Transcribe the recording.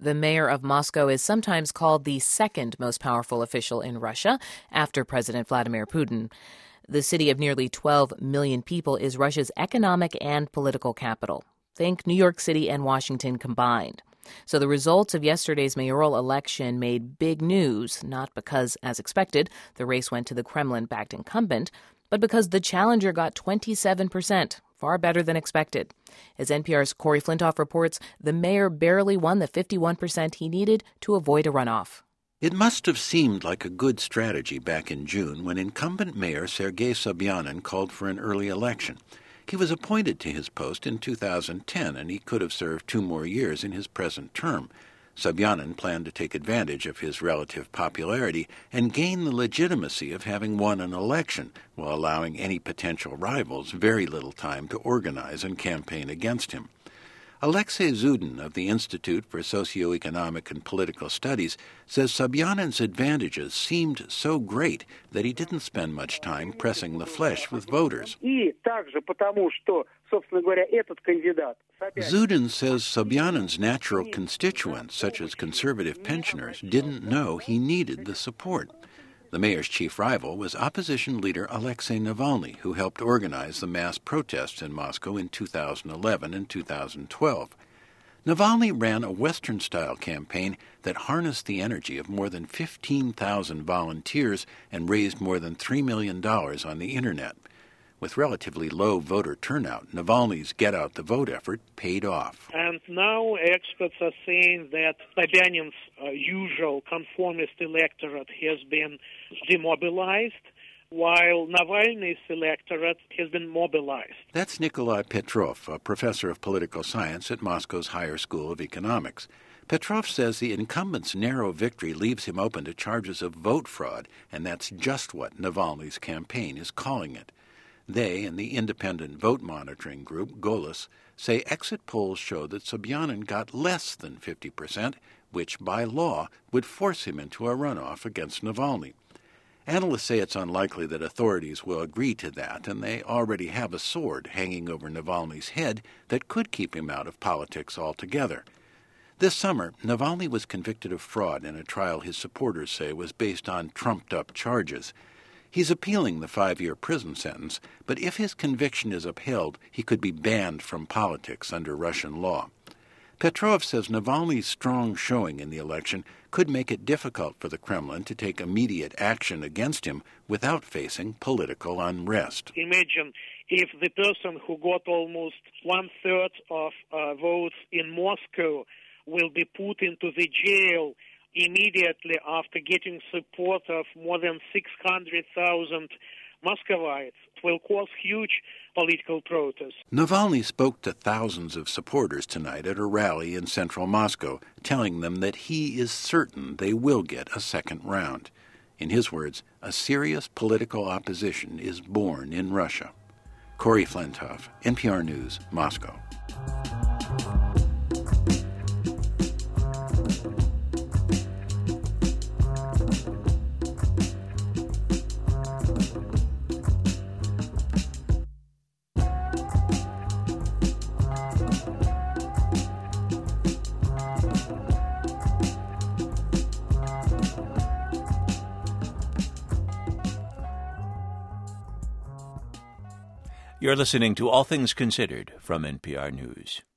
The mayor of Moscow is sometimes called the second most powerful official in Russia after President Vladimir Putin. The city of nearly 12 million people is Russia's economic and political capital. Think New York City and Washington combined. So the results of yesterday's mayoral election made big news, not because, as expected, the race went to the Kremlin-backed incumbent, but because the challenger got 27%, far better than expected. As NPR's Corey Flintoff reports, the mayor barely won the 51% he needed to avoid a runoff. It must have seemed like a good strategy back in June when incumbent mayor Sergei Sobyanin called for an early election. He was appointed to his post in 2010, and he could have served 2 more years in his present term. Sobyanin planned to take advantage of his relative popularity and gain the legitimacy of having won an election, while allowing any potential rivals very little time to organize and campaign against him. Alexei Zudin of the Institute for Socioeconomic and Political Studies says Sobyanin's advantages seemed so great that he didn't spend much time pressing the flesh with voters. Zudin says Sobyanin's natural constituents, such as conservative pensioners, didn't know he needed the support. The mayor's chief rival was opposition leader Alexei Navalny, who helped organize the mass protests in Moscow in 2011 and 2012. Navalny ran a Western-style campaign that harnessed the energy of more than 15,000 volunteers and raised more than $3 million on the Internet. With relatively low voter turnout, Navalny's get-out-the-vote effort paid off. And now experts are saying that Sobyanin's usual conformist electorate has been demobilized, while Navalny's electorate has been mobilized. That's Nikolai Petrov, a professor of political science at Moscow's Higher School of Economics. Petrov says the incumbent's narrow victory leaves him open to charges of vote fraud, and that's just what Navalny's campaign is calling it. They and the independent vote monitoring group, Golos, say exit polls show that Sobyanin got less than 50%, which by law would force him into a runoff against Navalny. Analysts say it's unlikely that authorities will agree to that, and they already have a sword hanging over Navalny's head that could keep him out of politics altogether. This summer, Navalny was convicted of fraud in a trial his supporters say was based on trumped-up charges. He's appealing the 5-year prison sentence, but if his conviction is upheld, he could be banned from politics under Russian law. Petrov says Navalny's strong showing in the election could make it difficult for the Kremlin to take immediate action against him without facing political unrest. Imagine if the person who got almost 1/3 of votes in Moscow will be put into the jail immediately after getting support of more than 600,000 Muscovites. It will cause huge political protests. Navalny spoke to thousands of supporters tonight at a rally in central Moscow, telling them that he is certain they will get a second round. In his words, a serious political opposition is born in Russia. Corey Flintoff, NPR News, Moscow. You're listening to All Things Considered from NPR News.